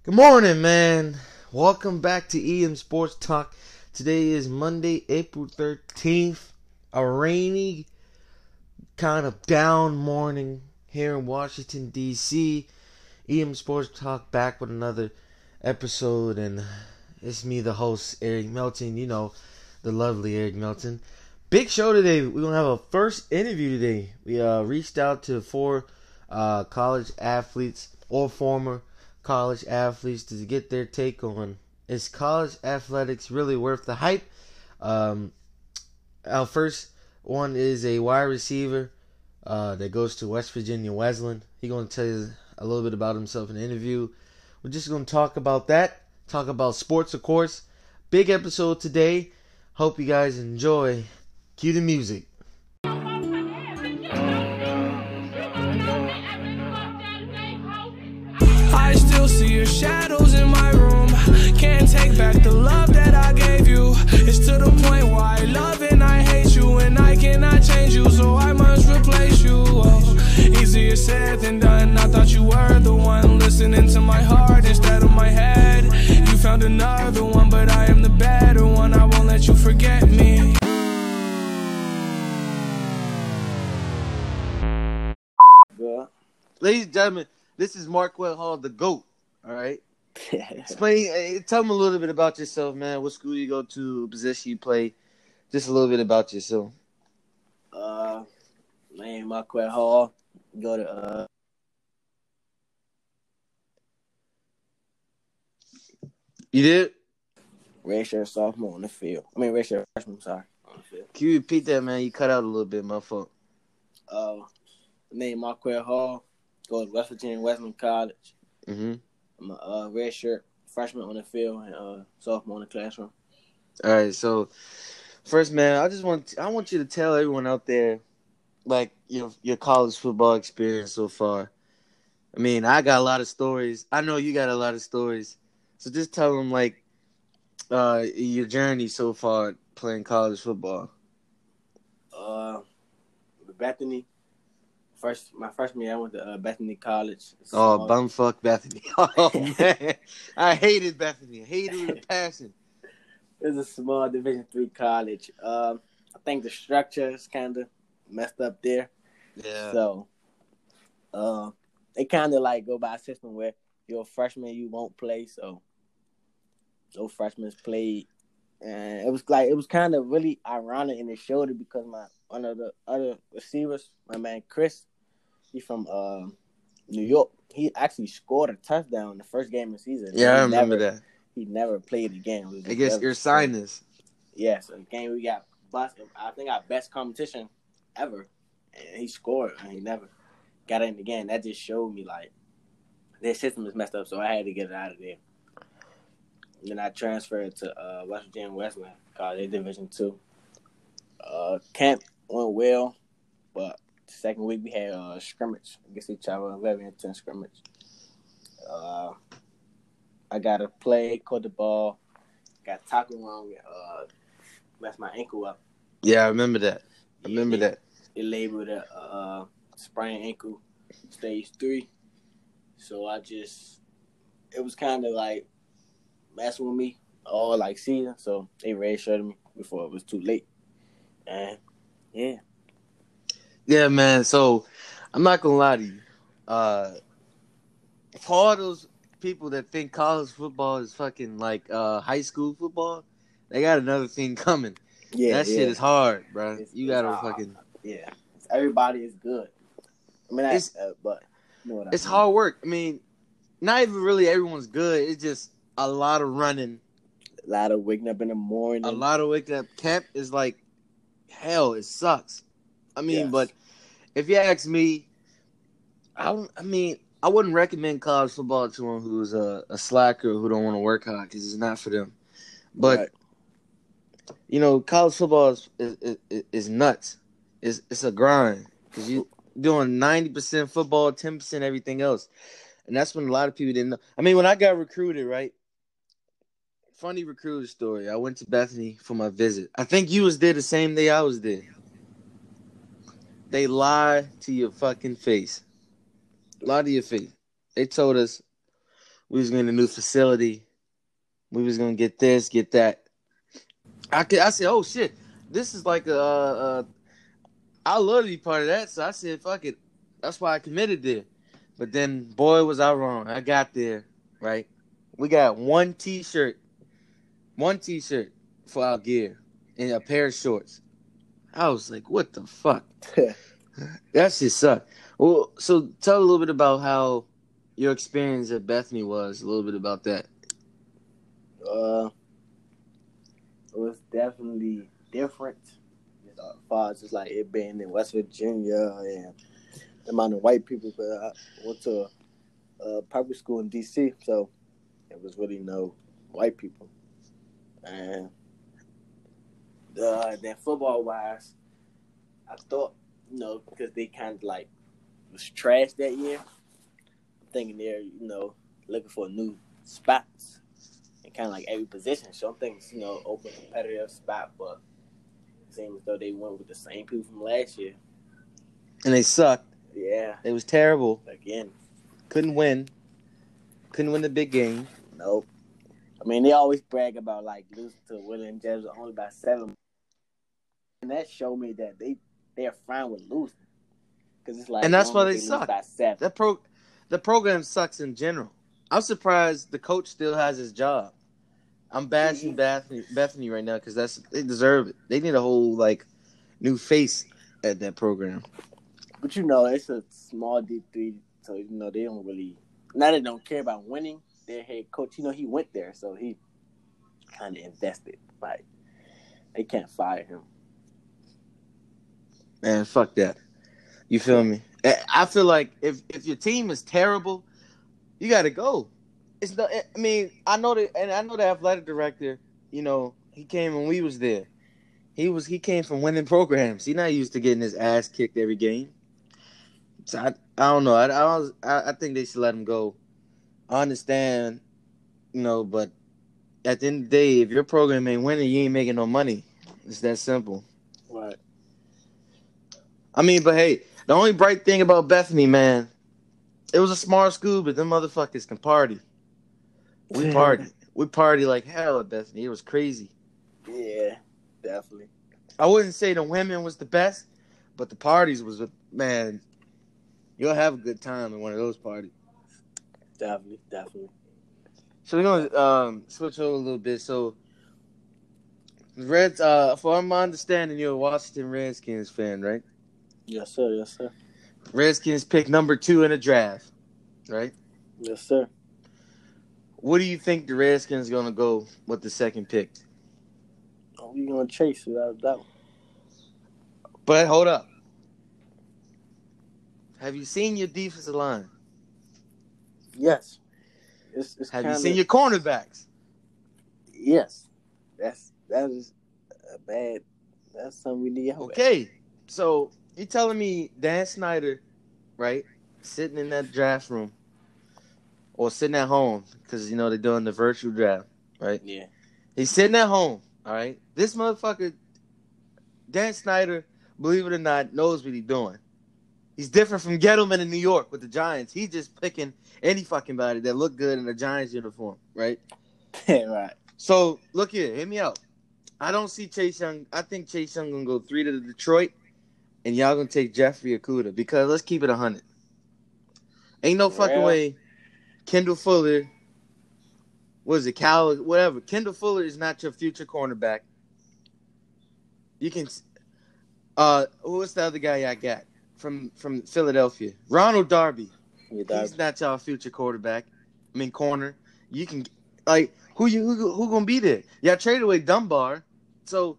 Good morning, man. Welcome back to EM Sports Talk. Today is Monday, April 13th. A rainy, kind of down morning here in Washington, D.C. EM Sports Talk back with another episode. And it's me, the host, Eric Melton. You know, the lovely Eric Melton. Big show today. We're going to have a first interview today. We reached out to four college athletes or former college athletes to get their take on, is college athletics really worth the hype? Our first one is a wide receiver that goes to West Virginia Wesleyan. He's going to tell you a little bit about himself in the interview. We're just going to talk about that, talk about sports, of course. Big episode today. Hope you guys enjoy. Cue the music. I still see your shadows in my room. Can't take back the love that I gave you. It's to the point where I love and I hate you, and I cannot change you, so I must replace you. Oh, easier said than done. I thought you were the one listening to my heart instead of my head. You found another one, but I am the better one. I won't let you forget me. Ladies and gentlemen, this is Marquette Hall, the GOAT. All right. Tell me a little bit about yourself, man. What school you go to, position you play. Just a little bit about yourself. My name Marquette Hall. Go to You did? redshirt sophomore on the field. Redshirt freshman. Sorry, on the field. Can you repeat that, man? You cut out a little bit, my fault. Name Marquette Hall. Go to West Virginia Wesleyan College. Mm-hmm. I'm a redshirt freshman on the field and sophomore in the classroom. All right, so first, man, I want you to tell everyone out there, like, your college football experience so far. I got a lot of stories. I know you got a lot of stories. So just tell them, like, your journey so far playing college football. Bethany. My freshman year, I went to Bethany College. Oh, bumfuck Bethany. Oh, man. I hated Bethany. I hated it with a passion. It's a small Division III college. I think the structure is kind of messed up there. Yeah. So, they kind of like go by a system where you're a freshman, you won't play. So, those freshmen played, and it was kind of really ironic, and it showed it because one of the other receivers, my man Chris, he's from New York. He actually scored a touchdown in the first game of the season. Yeah, I remember that. He never played again. I guess your sinus. Yeah, so the game we got bust. I think our best competition ever, and he scored, and he never got in again. That just showed me like their system is messed up, so I had to get it out of there. And then I transferred to West Virginia Wesleyan College, Division II. Camp went well, but the second week we had a scrimmage against each other, a very intense scrimmage. I got to play, caught the ball, got tackled wrong, messed my ankle up. Yeah, I remember that. That. They labeled it sprained ankle, stage 3. So it was kind of like messing with me all like season. So they redshirted me before it was too late. And yeah. Yeah, man. So I'm not gonna lie to you. For all those people that think college football is fucking like high school football, they got another thing coming. Yeah, that shit is hard, bro. You gotta hard. fucking Everybody is good. But you know what it's hard work. Not even really everyone's good. It's just a lot of running, a lot of waking up in the morning. a lot of waking up. Camp is like hell. It sucks. Yes. But if you ask me, I wouldn't recommend college football to someone who's a slacker who don't want to work hard because it's not for them. But right. College football is nuts. It's a grind because you're doing 90% football, 10% everything else, and that's when a lot of people didn't know. When I got recruited, right? Funny recruiter story. I went to Bethany for my visit. I think you was there the same day I was there. They lie to your fucking face. Lie to your face. They told us We was getting a new facility. We was gonna get this, get that. I said, oh shit, this is like I love to be part of that. So I said, fuck it. That's why I committed there. But then, boy, was I wrong. I got there, right? We got one T-shirt for our gear and a pair of shorts. I was like, what the fuck? That shit sucked. Well, so tell a little bit about how your experience at Bethany was. A little bit about that. It was definitely different. As far as just like it being in West Virginia and the amount of white people. But I went to a public school in D.C., so it was really no white people. And then football-wise, I thought, because they kind of like was trash that year, I'm thinking they're, looking for new spots in kind of like every position. So I'm thinking, open competitive spot, but it seems as though they went with the same people from last year. And they sucked. Yeah. It was terrible. Again. Couldn't win the big game. Nope. I mean, they always brag about, like, losing to William Jefferson only by 7. And that showed me that they're fine with losing. Because it's like, and that's why they suck. By 7. The program sucks in general. I'm surprised the coach still has his job. I'm bashing Bethany right now because they deserve it. They need a whole, like, new face at that program. But, it's a small D3, so, they don't really – now they don't care about winning. Their head coach, he went there, so he kind of invested. Like, they can't fire him. Man, fuck that. You feel me? I feel like if your team is terrible, you got to go. It's not. I mean, I know the athletic director. He came when we was there. He came from winning programs. He's not used to getting his ass kicked every game. So I don't know. I think they should let him go. I understand, but at the end of the day, if your program ain't winning, you ain't making no money. It's that simple. Right. I mean, but hey, the only bright thing about Bethany, man, it was a smart school, but them motherfuckers can party. We party. We party like hell at Bethany. It was crazy. Yeah, definitely. I wouldn't say the women was the best, but the parties was, man, you'll have a good time in one of those parties. Definitely. So we're gonna switch over a little bit. So Reds, from my understanding, you're a Washington Redskins fan, right? Yes, sir. Redskins picked number 2 in the draft, right? Yes, sir. What do you think the Redskins are gonna go with the second pick? Oh, we're gonna chase without a doubt. But hold up. Have you seen your defensive line? Yes. Have you seen your cornerbacks? Yes. That is a bad. That's something we need help. Okay, so you're telling me Dan Snyder, right, sitting in that draft room or sitting at home because they're doing the virtual draft, right? Yeah. He's sitting at home. All right, this motherfucker, Dan Snyder, believe it or not, knows what he's doing. He's different from Gettleman in New York with the Giants. He's just picking any fucking body that look good in a Giants uniform, right? Right. So, look here. Hear me out. I don't see Chase Young. I think Chase Young going to go 3 to Detroit, and y'all going to take Jeffrey Okudah because let's keep it 100. Ain't no fucking way Kendall Fuller, what is it, Cal, whatever. Kendall Fuller is not your future cornerback. You can who's the other guy I got? From Philadelphia, Ronald Darby. He's not y'all future quarterback. Corner. You can who gonna be there? Y'all traded away Dunbar, so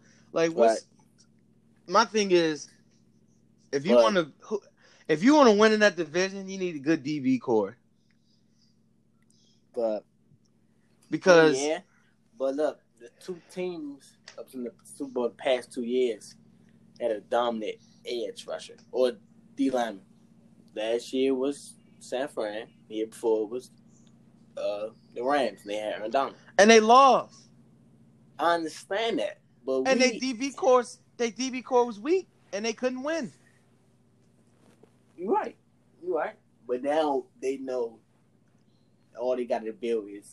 my thing is, if you want to win in that division, you need a good DB core. But look, the 2 teams up in the Super Bowl the past 2 years had a dominant edge rusher or D lineman. Last year was San Fran. The year before was the Rams. They had Aaron Donald. And they lost. I understand that. But their DB core was weak and they couldn't win. You're right. But now they know all they got to build is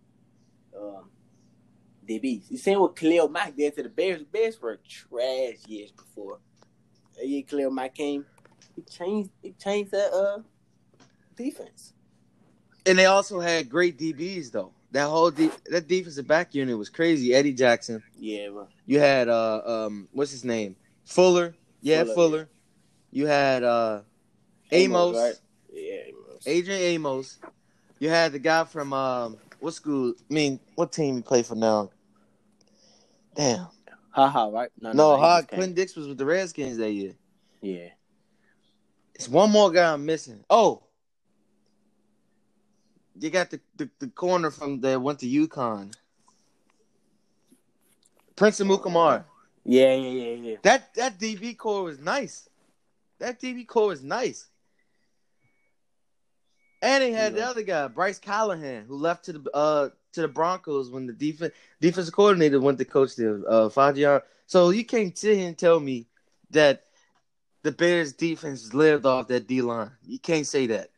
DBs. You seen what Khalil Mack did to the Bears? The Bears were trash years before. That year Khalil Mack came, he changed that defense. And they also had great DBs though. That defensive back unit was crazy. Eddie Jackson. Yeah, bro. You had what's his name? Fuller. Yeah, Fuller. You had Amos. Right? Yeah, Amos. Adrian Amos. You had the guy from what school? I mean, what team he played for now? Damn. Right? No, Clinton Dix was with the Redskins that year. Yeah. It's one more guy I'm missing. Oh. You got the corner from that went to UConn. Prince Amukamara. Yeah. That DB core was nice. And they had the other guy, Bryce Callahan, who left to the Broncos when the defensive coordinator went to coach there, Fagiano. So you can't sit here and tell me that the Bears defense lived off that D line. You can't say that.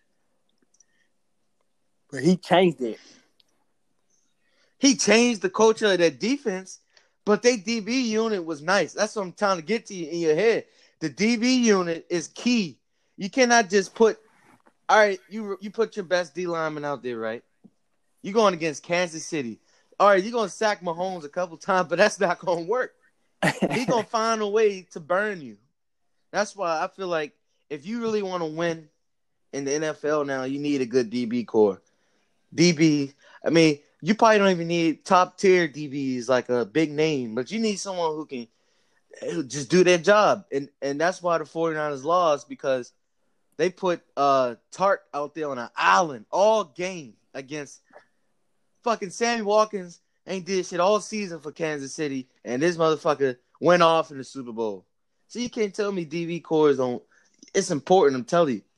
But he changed it. He changed the culture of that defense, but their DB unit was nice. That's what I'm trying to get to you in your head. The DB unit is key. You cannot just put – all right, you put your best D lineman out there, right? You're going against Kansas City. All right, you're going to sack Mahomes a couple times, but that's not going to work. He's going to find a way to burn you. That's why I feel like if you really want to win in the NFL now, you need a good DB core. DB, I mean, you probably don't even need top-tier DBs like a big name, but you need someone who can just do their job. And that's why the 49ers lost, because they put Tart out there on an island all game against fucking Sammy Watkins. Ain't did shit all season for Kansas City, and this motherfucker went off in the Super Bowl. So you can't tell me DB cores don't. It's important, I'm telling you.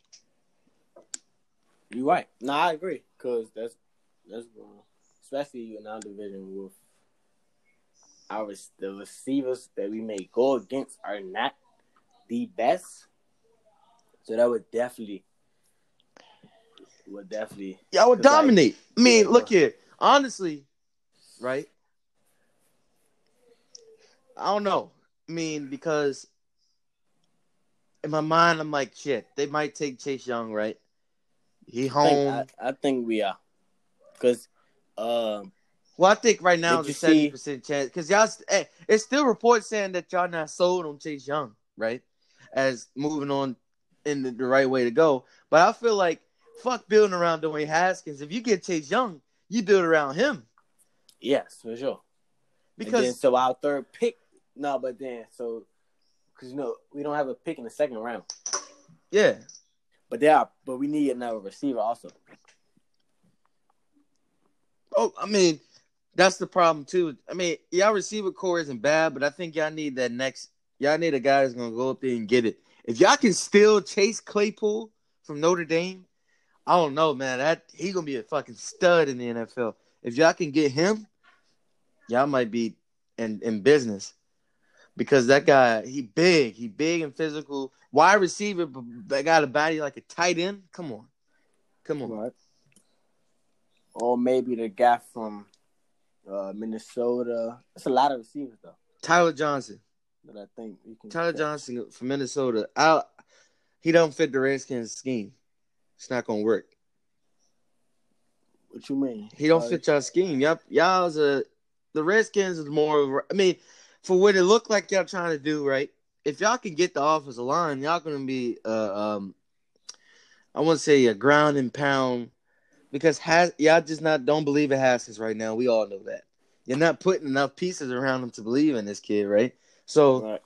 You're right. No, I agree, because that's especially in our division with the receivers that we may go against are not the best. So that would definitely. Yeah, I would dominate. I mean, look here. Honestly, right? I don't know. I mean, because in my mind, I'm like, shit, they might take Chase Young, right? He home. I think we are. Because, well, I think right now it's a 70% chance. Because y'all, it's still reports saying that y'all not sold on Chase Young, right? As moving on in the right way to go. But I feel like, fuck building around Dwayne Haskins. If you get Chase Young, you build around him. Yes, for sure. Because so our third pick, because we don't have a pick in the second round. Yeah. But we need another receiver also. Oh, I mean, that's the problem too. I mean, y'all receiver core isn't bad, but I think y'all need a guy that's gonna go up there and get it. If y'all can still chase Claypool from Notre Dame, I don't know, man. That he gonna be a fucking stud in the NFL. If y'all can get him, y'all might be in business. Because that guy, he big and physical. Wide receiver, but got a body like a tight end. Come on. Right. Or maybe the guy from Minnesota. It's a lot of receivers though. Tyler Johnson. But I think we can. Tyler Johnson from Minnesota. He don't fit the Redskins scheme. It's not gonna work. What you mean? He don't fit y'all scheme. The Redskins is more. I mean, for what it looked like y'all trying to do, right? If y'all can get the offensive line, y'all gonna be I want to say a ground and pound, because y'all just don't believe in Haskins right now. We all know that. You're not putting enough pieces around him to believe in this kid, right? So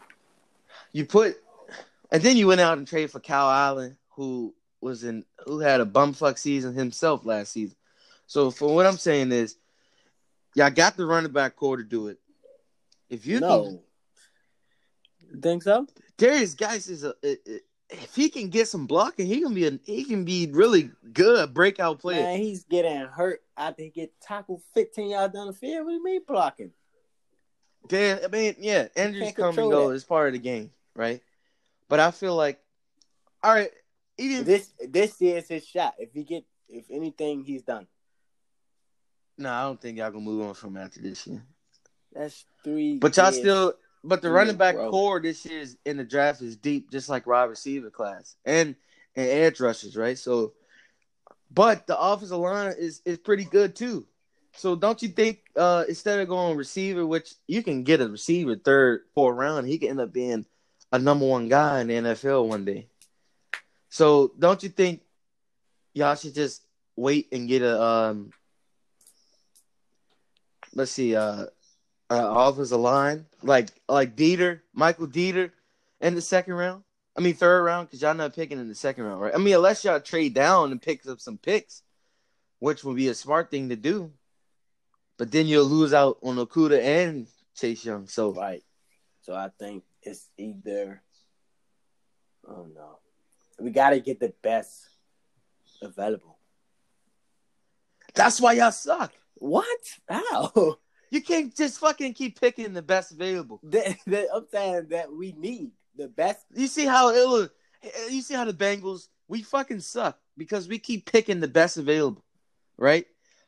and then you went out and traded for Kyle Allen, who had a bumfuck season himself last season. So for what I'm saying is, y'all got the running back core to do it. If you think so? Darius Geis is if he can get some blocking, he can be really good breakout player. Man, he's getting hurt after he get tackled 15 yards down the field. What do you mean blocking? I mean, yeah, injuries come and go. It's part of the game, right? But I feel like, all right, this year is his shot. If if anything, he's done. No, I don't think y'all gonna move on from him after this year. That's 3 But y'all years. still, but the running back bro. core this year in the draft is deep, just like wide receiver class and edge rushers, right? So, but the offensive line is pretty good too. So don't you think instead of going receiver, which you can get a receiver third, fourth round, he can end up being a number one guy in the NFL one day. So don't you think y'all should just wait and get a let's see, offensive line like Dieter, Michael Dieter in the second round? I mean third round, because y'all not picking in the second round, right? I mean, unless y'all trade down and pick up some picks, which would be a smart thing to do. But then you'll lose out on Okudah and Chase Young. So Right. So I think it's either, oh no, we got to get the best available. that's why y'all suck. What? How? You can't just fucking keep picking the best available. I'm saying that we need the best. You see how the Bengals, we fucking suck because we keep picking the best available, right?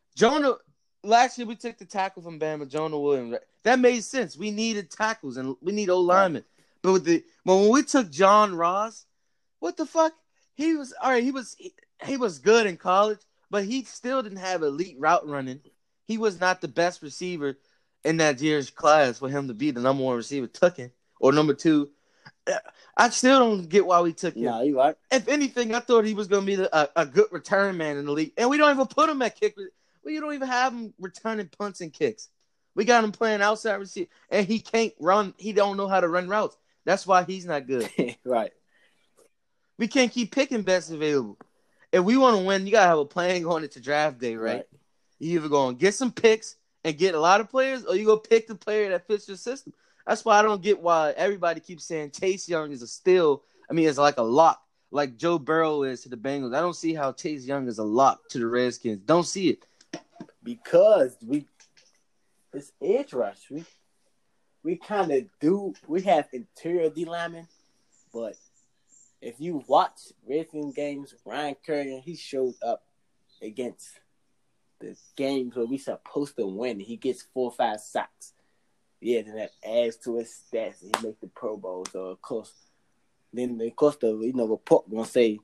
Last year we took the tackle from Bama, Jonah Williams. Right? That made sense. We needed tackles and we need O-linemen. But when we took John Ross, what the fuck? He was all right. He was good in college, but he still didn't have elite route running. He was not the best receiver in that year's class for him to be the number one receiver. Took him or number two. I still don't get why we took him. No, you right. If anything, I thought he was going to be a good return man in the league, and we don't even put him at kick. We don't even have him returning punts and kicks. We got him playing outside receiver, and he can't run. He don't know how to run routes. That's why he's not good. Right. We can't keep picking best available. If we want to win, you got to have a plan going into draft day, right? You either going to get some picks and get a lot of players, or you go pick the player that fits your system. That's why I don't get why everybody keeps saying Chase Young is is like a lock, like Joe Burrow is to the Bengals. I don't see how Chase Young is a lock to the Redskins. Don't see it. Because it's edge rush. We kind of do. We have interior D linemen, but if you watch Redskins games, Ryan Kerrigan, he showed up against the games where we supposed to win. He gets 4 or 5 sacks. Yeah, then that adds to his stats, and he makes the Pro Bowl. So of course, the report gonna say,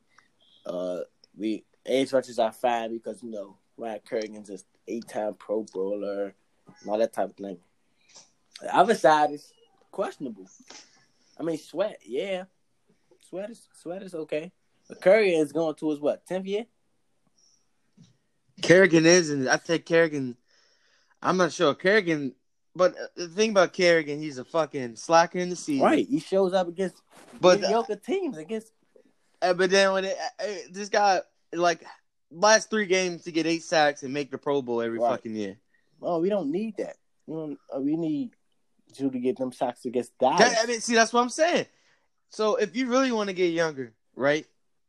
we edge rushers are fine because Ryan Kerrigan's just 8-time Pro Bowler and all that type of thing. The other side is questionable. I mean, Sweat, yeah. Sweat is okay. But Kerrigan is going to his 10th year? Kerrigan is, and I think Kerrigan, I'm not sure. Kerrigan, but the thing about Kerrigan, he's a fucking slacker in the season. Right. He shows up against mediocre teams. But then when this guy, last 3 games to get 8 sacks and make the Pro Bowl every fucking year. Oh, we don't need that. We need you to get them sacks against Dallas. See, that's what I'm saying. So if you really want to get younger, right?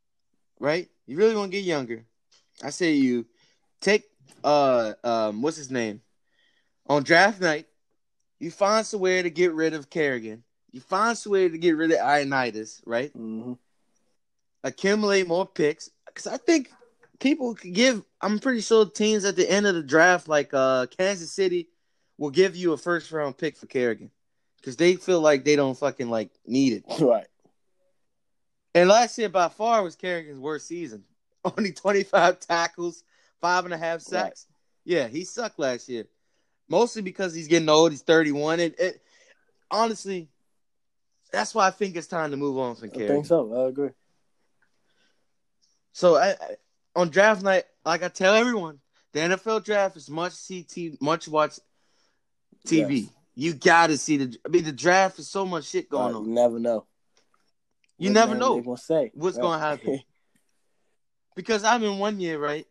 You really want to get younger. I say you take what's his name? On draft night, you find some way to get rid of Kerrigan. You find some way to get rid of Ioannidis, right? Mm-hmm. Accumulate more picks. Because I think people could I'm pretty sure teams at the end of the draft, like Kansas City, will give you a first-round pick for Kerrigan. Because they feel like they don't fucking, need it. Right. And last year, by far, was Kerrigan's worst season. Only 25 tackles, 5.5 sacks. Right. Yeah, he sucked last year. Mostly because he's getting old. He's 31. Honestly, that's why I think it's time to move on from Kerrigan. I think so. I agree. So, on draft night, like I tell everyone, the NFL draft is much watch TV. Yes. You got to see the draft is so much shit going on. You never know. You never know what's going to happen. Because I'm in one year, right?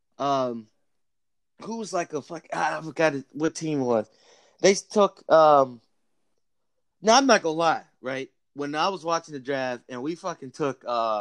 Who was I forgot what team it was. They took now I'm not gonna lie, right? When I was watching the draft and we fucking took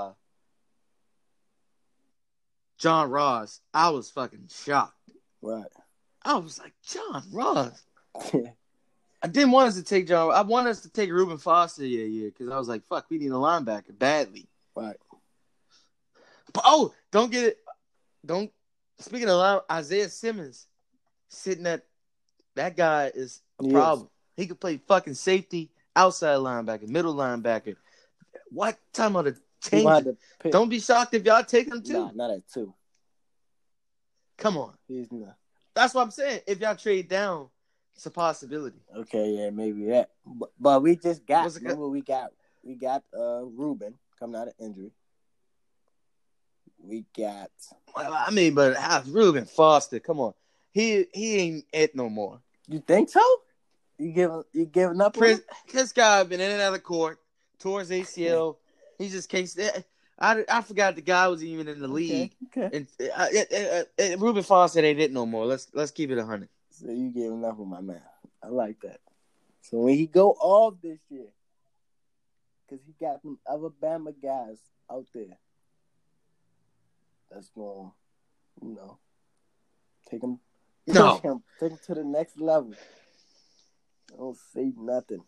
John Ross, I was fucking shocked. Right. I was like, John Ross. I didn't want us to take John. I wanted us to take Reuben Foster a year because I was like, fuck, we need a linebacker badly. Right. But don't get it. don't. Speaking of Isaiah Simmons, sitting at that guy is a problem. He could play fucking safety, outside linebacker, middle linebacker. What time of the change? Don't be shocked if y'all take him too. Nah, not at 2. Come on. He's not. That's what I'm saying. If y'all trade down, it's a possibility. Okay, yeah, maybe that. But we just got. Remember, we got Ruben coming out of injury. We got. I mean, but Ruben Foster? Come on, he ain't it no more. You think so? You giving up? This guy been in and out of court, tore his ACL. He just cased. I forgot the guy was even in the league. Okay. And Ruben Foster ain't it no more. Let's keep it 100. So you giving up on my man? I like that. So when he go off this year, because he got some other Bama guys out there, that's going, take him to the next level. Don't say nothing.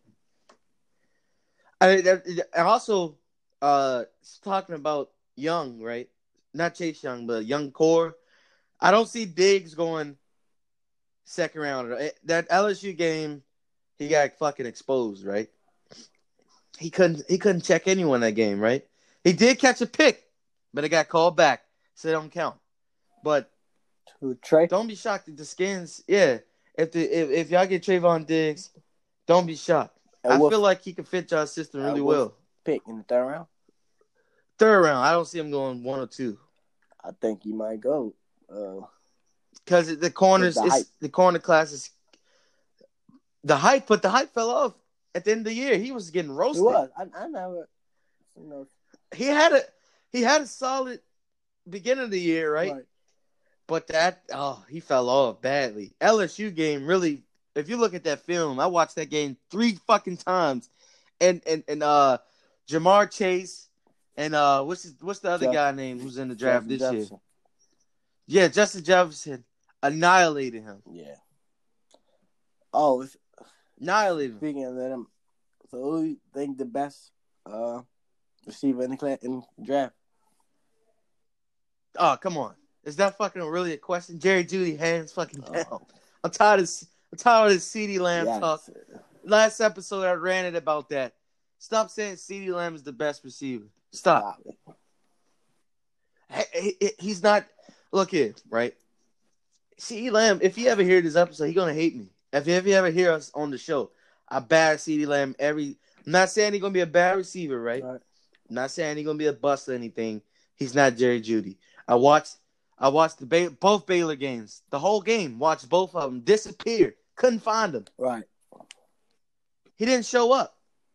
I also talking about Young, right? Not Chase Young, but Young core. I don't see Diggs going second round. That LSU game, he got fucking exposed, right? He couldn't check anyone that game, right? He did catch a pick, but it got called back, so it don't count. But don't be shocked if the Skins, if y'all get Trayvon Diggs, don't be shocked. I feel like he can fit y'all's system really well. Pick in the third round? Third round. I don't see him going 1 or 2. I think he might go. Because the corners, the corner class is the hype, but the hype fell off at the end of the year. He was getting roasted. He was. I never, He had a solid beginning of the year, right? But he fell off badly. LSU game really. If you look at that film, I watched that game 3 fucking times, and Jamar Chase and what's the other guy name who's in the draft this year? Yeah, Justin Jefferson annihilated him. Yeah. Oh, annihilated him. Speaking of that, so who do you think the best receiver in the draft? Oh, come on. Is that fucking really a question? Jerry Jeudy, hands fucking down. I'm tired of this CeeDee Lamb talk. Last episode, I ranted about that. Stop saying CeeDee Lamb is the best receiver. Stop. He's not. Look here, right? CeeDee Lamb, if you ever hear this episode, he's going to hate me. If you ever hear us on the show, I bash CeeDee Lamb I'm not saying he's going to be a bad receiver, right? I'm not saying he's going to be a bust or anything. He's not Jerry Jeudy. I watched both Baylor games. The whole game. Watched both of them. Disappeared. Couldn't find him. Right. He didn't show up.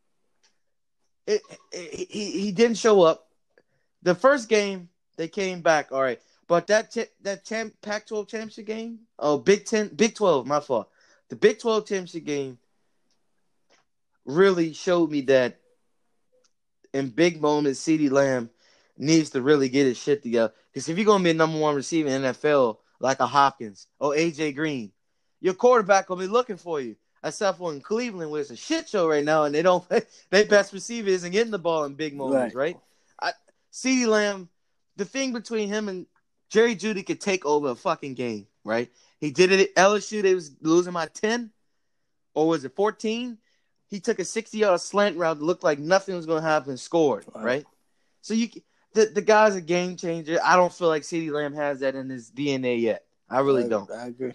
He didn't show up. The first game, they came back. All right. But that Pac-12 championship game, Big 12, my fault. The Big 12 championship game really showed me that in big moments, CeeDee Lamb needs to really get his shit together. Because if you're going to be a number 1 receiver in the NFL, like a Hopkins or A.J. Green, your quarterback will be looking for you. Except for in Cleveland, where it's a shit show right now, and their best receiver isn't getting the ball in big moments, right? CeeDee Lamb, the thing between him and Jerry Jeudy could take over a fucking game, right? He did it at LSU. They was losing by 10, or was it 14? He took a 60-yard slant route that looked like nothing was going to happen and scored, right? So the guy's a game changer. I don't feel like CeeDee Lamb has that in his DNA yet. I really don't. I agree.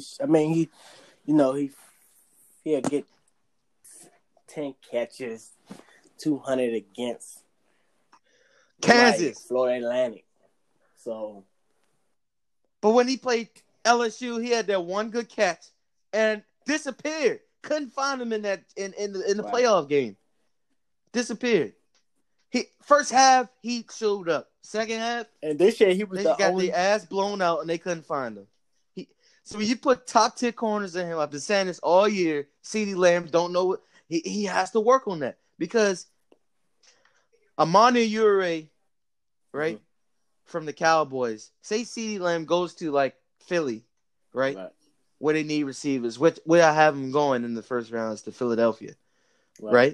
He'll get 10 catches, 200 against Kansas, Florida Atlantic. So, but when he played LSU, he had that one good catch and disappeared. Couldn't find him in the playoff game. Disappeared. First half he showed up. Second half, and this year he was got their ass blown out and they couldn't find him. So when you put top tier corners in him, I've been saying this all year. CeeDee Lamb don't know what he has to work on that because Amani Ure, right, from the Cowboys. Say CeeDee Lamb goes to like Philly, right, where they need receivers. Where I have him going in the first round is to Philadelphia, right?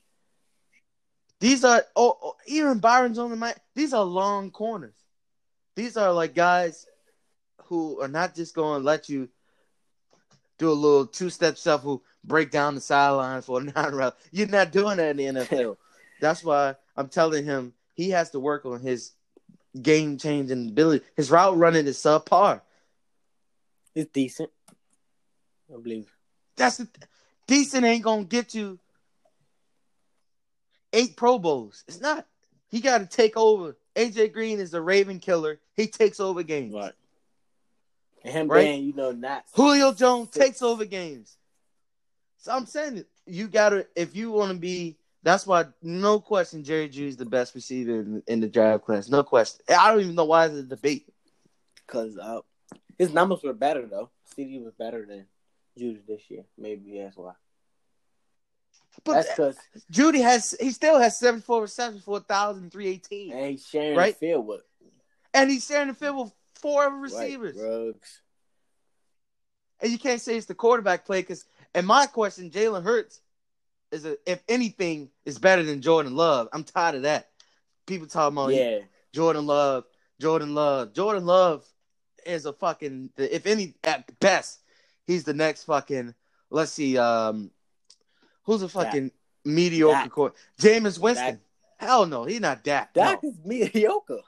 These are even Byron's on the mic. These are long corners. These are like guys who are not just going to let you do a little two-step shuffle, break down the sidelines for a non-route. You're not doing that in the NFL. That's why I'm telling him he has to work on his game-changing ability. His route running is subpar. It's decent. I believe. Decent ain't going to get you 8 Pro Bowls. It's not. He got to take over. AJ Green is the Raven killer. He takes over games. Right. And him right? being, not Julio Jones takes over games. So I'm saying you gotta, if you want to be, that's why no question Jerry Jeudy is the best receiver in the draft class. No question. I don't even know why it's a debate. Because his numbers were better though. CD was better than Jeudy this year. Maybe that's why. But that's because Jeudy still has 74 receptions for 1,318. And he's sharing right? the field with. And he's sharing the field with 4 other receivers. Right, Ruggs. And you can't say it's the quarterback play because, and my question, Jalen Hurts if anything, is better than Jordan Love. I'm tired of that. People talking about Jordan Love. Jordan Love is a fucking, if any, at best, he's the next fucking, let's see, who's a fucking mediocre quarterback? Jameis Winston. Dak. Hell no, he's not Dak. Dak is mediocre.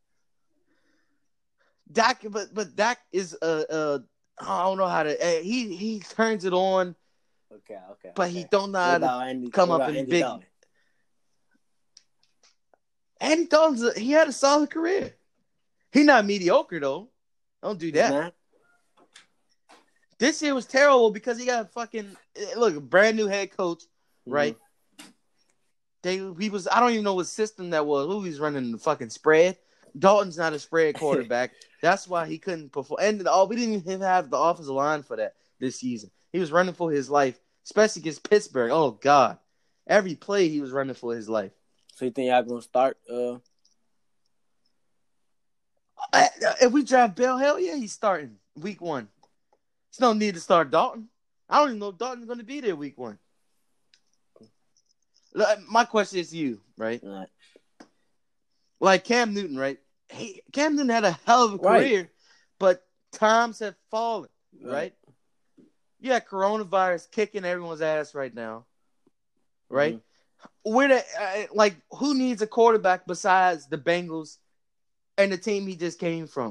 Dak, but Dak is I don't know how to. He turns it on. Okay. But he don't know how to come up in big. Dalton? Andy Dalton's he had a solid career. He's not mediocre though. Don't do that. This year was terrible because he got a brand new head coach, right? He was, I don't even know what system that was. Who he's running the fucking spread? Dalton's not a spread quarterback. That's why he couldn't perform. And we didn't even have the offensive line for that this season. He was running for his life, especially against Pittsburgh. Oh, God. Every play he was running for his life. So you think y'all going to start? If we draft Bell, hell yeah, he's starting week 1. There's no need to start Dalton. I don't even know if Dalton's going to be there week 1. My question is to you, right? Like Cam Newton, right? Cam Newton had a hell of a career, but times have fallen, right? You got coronavirus kicking everyone's ass right now, right? Who needs a quarterback besides the Bengals and the team he just came from?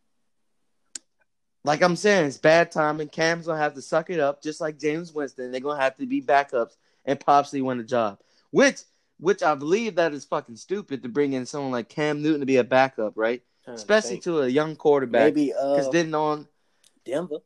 Like I'm saying, it's bad timing. Cam's going to have to suck it up, just like James Winston. They're going to have to be backups and possibly win a job, which I believe that is fucking stupid to bring in someone like Cam Newton to be a backup, right? Especially to a young quarterback. Maybe because then on Denver.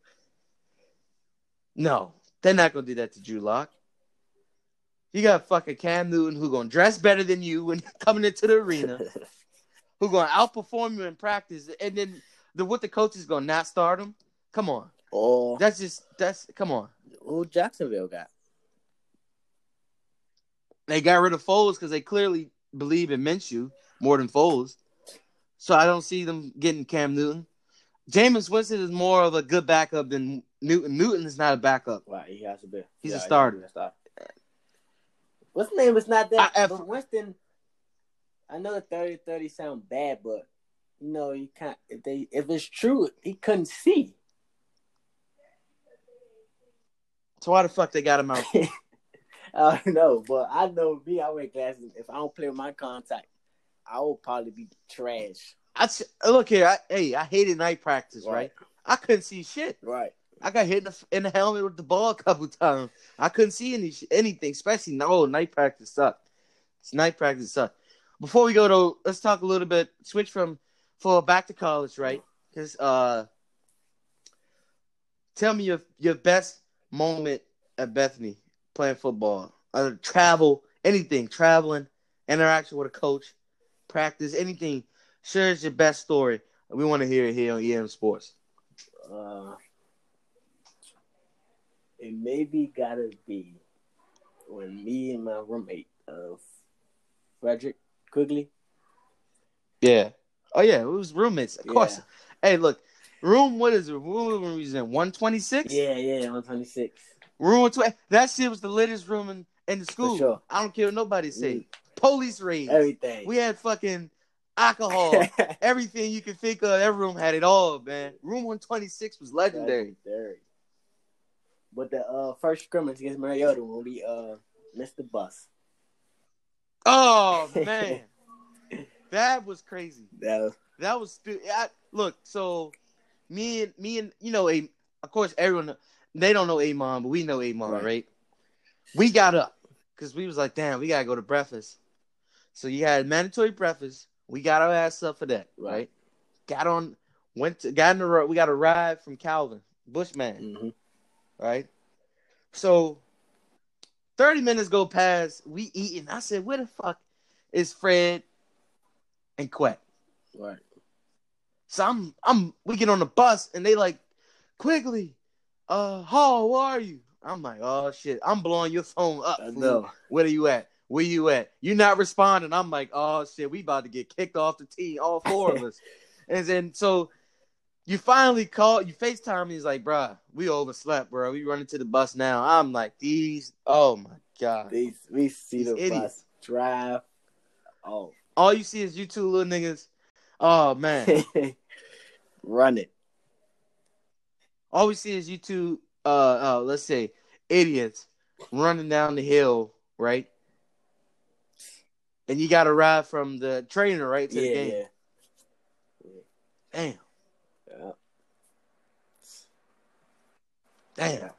No, they're not gonna do that to Drew Lock. You got fucking Cam Newton who gonna dress better than you when coming into the arena, who gonna outperform you in practice, and then what the coach is gonna not start him. Come on, come on. Who Jacksonville got? They got rid of Foles because they clearly believe in Minshew more than Foles. So I don't see them getting Cam Newton. Jameis Winston is more of a good backup than Newton. Newton is not a backup. Right, he has to be. He's a starter. What's the name? It's not that. But Winston, I know the 30-30 sound bad, but you can't. If it's true, he couldn't see. So why the fuck they got him out? I don't know, but I know me. I wear glasses. If I don't play with my contact, I will probably be trash. Look here. I hated night practice, right? I couldn't see shit. Right. I got hit in the helmet with the ball a couple times. I couldn't see anything, especially night practice sucked. Night practice sucked. Before we go to, let's talk a little bit. Switch for back to college, right? Because tell me your best moment at Bethany. Playing football, travel, anything, traveling, interaction with a coach, practice, anything. Share your best story. We want to hear it here on EM Sports. It maybe gotta be when me and my roommate, Frederick Quigley. Yeah. Oh yeah, it was roommates. Of course. Hey, look, what is it? Room was in 126? Yeah, 126. Room 120. That shit was the latest room in the school. For sure. I don't care what nobody say. Police raids. Everything. We had fucking alcohol, everything you can think of. Every room had it all, man. Room 126 was legendary. But the first scrimmage against Mariota when we missed the bus. Oh man, that was crazy. That was stupid. Look, so me and of course everyone they don't know Amon, but we know Amon, right? We got up because we was like, damn, we gotta go to breakfast. So you had mandatory breakfast. We got our ass up for that, right? Got in the road. We got a ride from Calvin Bushman, right? So 30 minutes go past. We eating. I said, where the fuck is Fred and Quet? Right. So we get on the bus and they like, quickly, Hall, where are you? I'm like, oh shit, I'm blowing your phone up. No. Where are you at? Where you at? You not responding. I'm like, oh shit, we about to get kicked off the team, all four of us. And then so you finally call, you FaceTime me. He's like, bruh, we overslept, bro. We running to the bus now. I'm like, oh my god. We see the idiots. Bus drive. Oh. All you see is you two little niggas. Oh man. Run it. All we see is you two, let's say, idiots running down the hill, right? And you got to ride from the trainer right to the game. Yeah. Damn. Yeah. Damn.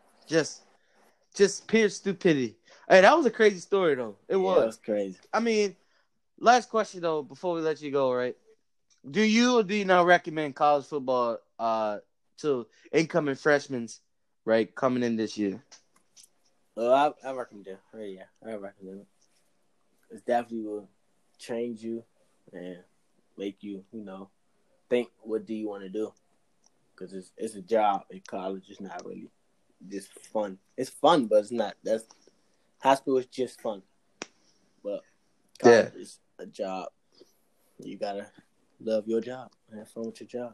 Just pure stupidity. Hey, that was a crazy story, though. It was. That was crazy. I mean, last question, though, before we let you go, right? Do you or do you not recommend college football to incoming freshmen, right, coming in this year? Well, I recommend it. Oh, yeah, I recommend it. It definitely will change you and make you, think what do you want to do. Because it's a job in college. It's not really just fun. It's fun, but it's not. High school is just fun. But college is a job. You got to love your job and have fun with your job.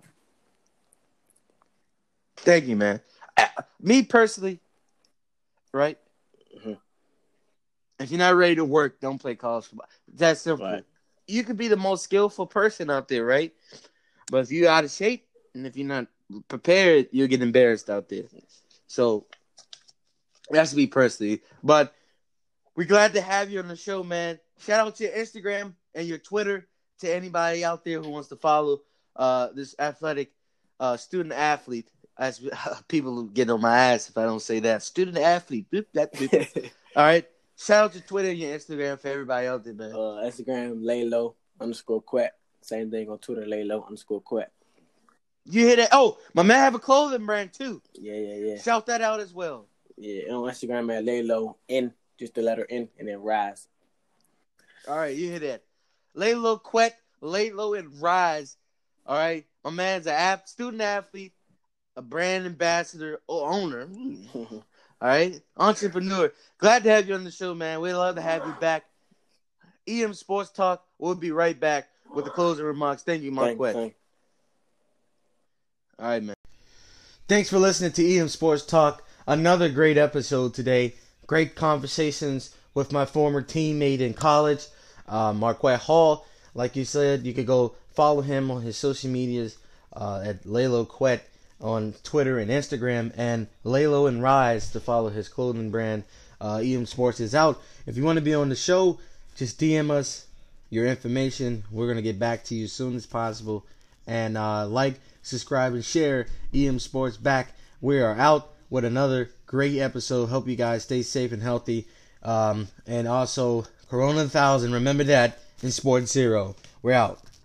Thank you, man. Me personally, right? Mm-hmm. If you're not ready to work, don't play college football. That's simple. Right. You could be the most skillful person out there, right? But if you're out of shape and if you're not prepared, you'll get embarrassed out there. So that's me personally. But we're glad to have you on the show, man. Shout out to your Instagram and your Twitter to anybody out there who wants to follow this athletic student athlete. As people get on my ass if I don't say that. Student athlete. All right. Shout out to Twitter and your Instagram for everybody out there, man. Instagram, laylow_quet. Same thing on Twitter, laylow_quet. You hear that? Oh, my man have a clothing brand too. Yeah. Shout that out as well. Yeah, on Instagram at laylow, N, just the letter N, and then rise. All right, you hear that? Laylow Quet, Laylow and Rise. All right, my man's a student athlete, a brand ambassador or owner. All right, entrepreneur. Glad to have you on the show, man. We'd love to have you back. EM Sports Talk. We'll be right back with the closing remarks. Thank you, Mark Quet. All right, man. Thanks for listening to EM Sports Talk. Another great episode today. Great conversations with my former teammate in college, Marquette Hall. Like you said, you could go follow him on his social medias at Laylow Quet on Twitter and Instagram, and Laylow and Rise to follow his clothing brand. EM Sports is out. If you want to be on the show, just DM us your information. We're going to get back to you as soon as possible. And like, subscribe, and share EM Sports back. We are out with another great episode. Hope you guys stay safe and healthy. And also, Corona 1000, remember that, in Sports Zero. We're out.